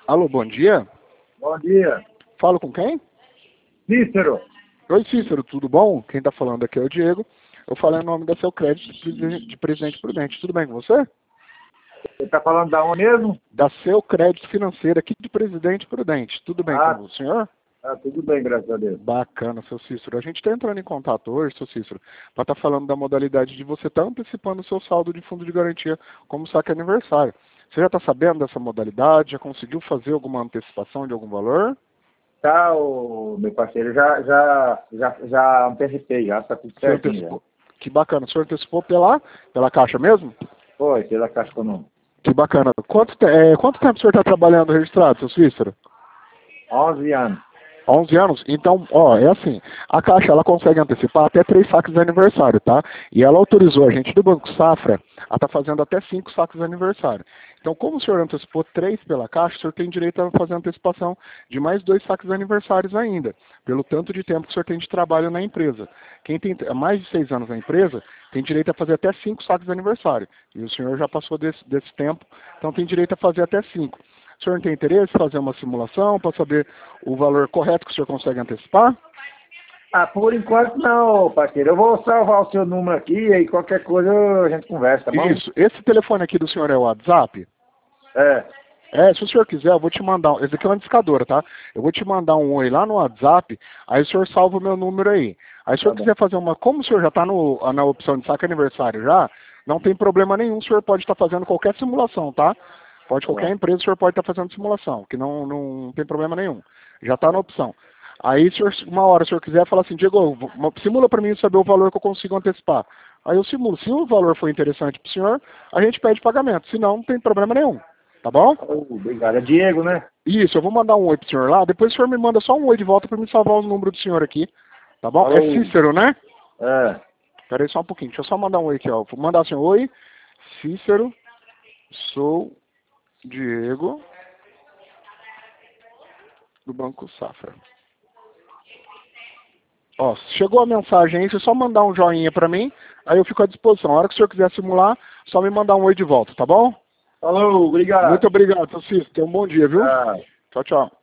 Alô, bom dia. Bom dia. Falo com quem? Cícero. Oi, Cícero, tudo bom? Quem está falando aqui é o Diego. Eu falo em nome da Seu Crédito de Presidente Prudente. Tudo bem com você? Você está falando da onde mesmo? Da Seu Crédito Financeiro aqui de Presidente Prudente. Tudo bem com o senhor? Tudo bem, graças a Deus. Bacana, seu Cícero. A gente está entrando em contato hoje, seu Cícero, para estar falando da modalidade de você estar antecipando o seu saldo de fundo de garantia como saque aniversário. Você já está sabendo dessa modalidade? Já conseguiu fazer alguma antecipação de algum valor? Tá, meu parceiro, já antecipei, já está tudo Você certinho. Já. antecipou. Que bacana. O senhor antecipou pela Caixa mesmo? Foi, pela Caixa Econômica. Que bacana. Quanto tempo o senhor está trabalhando registrado, seu Cícero? 11 anos. 11 anos? Então, é assim, a Caixa ela consegue antecipar até 3 saques de aniversário, tá? E ela autorizou a gente do Banco Safra a estar fazendo até 5 saques de aniversário. Então, como o senhor antecipou 3 pela Caixa, o senhor tem direito a fazer antecipação de mais 2 saques de aniversários ainda, pelo tanto de tempo que o senhor tem de trabalho na empresa. Quem tem mais de 6 anos na empresa tem direito a fazer até 5 saques de aniversário. E o senhor já passou desse tempo, então tem direito a fazer até 5. O senhor não tem interesse em fazer uma simulação para saber o valor correto que o senhor consegue antecipar? Por enquanto não, parceiro. Eu vou salvar o seu número aqui e aí qualquer coisa a gente conversa, tá bom? Isso. Esse telefone aqui do senhor é o WhatsApp? Se o senhor quiser, eu vou te mandar. Esse aqui é uma discadora, tá? Eu vou te mandar um oi lá no WhatsApp, aí o senhor salva o meu número aí. Aí se o senhor quiser fazer uma. Como o senhor já está na opção de saque aniversário já, não tem problema nenhum, o senhor pode estar fazendo qualquer simulação, tá? Qualquer empresa, o senhor pode estar fazendo simulação, que não tem problema nenhum. Já está na opção. Aí, se uma hora o senhor quiser, fala assim, Diego, simula para mim saber o valor que eu consigo antecipar. Aí eu simulo. Se o valor for interessante para o senhor, a gente pede pagamento. Se não tem problema nenhum. Tá bom? Obrigado. É Diego, né? Isso, eu vou mandar um oi pro senhor lá. Depois o senhor me manda só um oi de volta para me salvar o número do senhor aqui. Tá bom? Alô. É Cícero, né? Espera aí só um pouquinho. Deixa eu só mandar um oi aqui, ó. Vou mandar assim, oi, Cícero, sou Diego, do Banco Safra. Ó, chegou a mensagem aí, você só mandar um joinha pra mim, aí eu fico à disposição. A hora que o senhor quiser simular, só me mandar um oi de volta, tá bom? Alô, obrigado. Muito obrigado, seu Cícero. Tenha um bom dia, viu? Tchau, tchau.